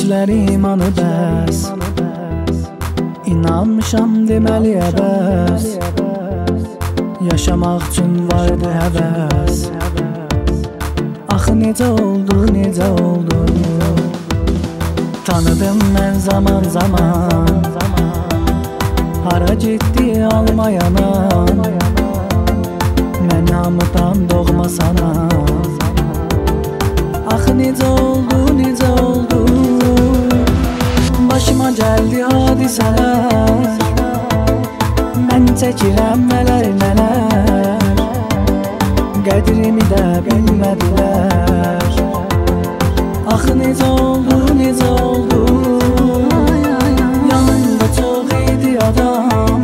sözləri imanı bəs, İnanmışam deməli əbəs, yaşamaq üçün vardı həvəs. Axı necə oldu, necə oldu? Tanıdım mən zaman zaman, hara getdi almayanan, mən hamıdan doğma sana. Axı necə oldu, necə oldu? Başıma gəldi hadisələr, mən çəkirəm nələr nələr, qədrimi də bilmədilər. Axı necə oldu, necə oldu? Yanımda çox idi adam,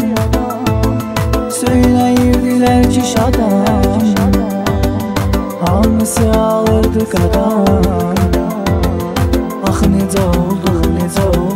söyləyirdilər ki şadam, hamısı alırdı qadam. Axı necə oldu, necə oldu?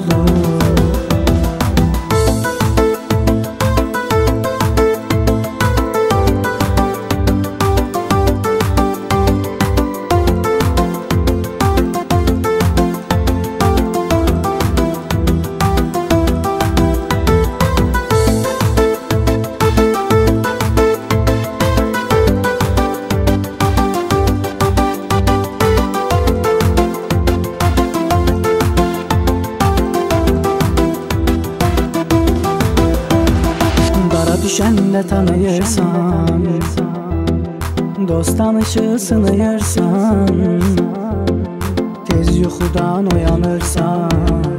Düşəndə tanıyırsan, dost tanışı sınıyırsan, tez yuxudan uyanırsan.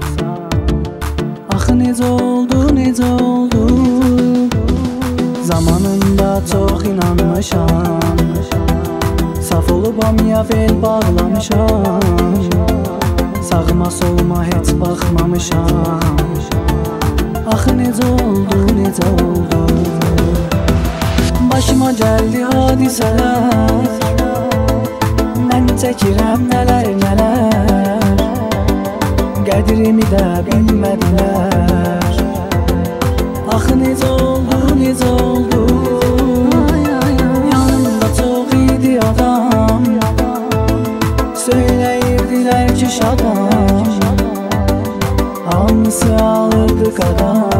Axı necə oldu, necə oldu? Zamanında çox inanmışam, saf olubam ya fel bağlamışam, sağıma soluma heç baxmamışam. Axı necə oldu, necə oldu? Başıma gəldi hadisələr, mən çəkirəm nələr nələr, qədrimi də bilmədilər. Axı necə oldu, necə oldu? Yanımda çox idi adam, söyləyirdilər ki şadam, hamısı alırdı qadam.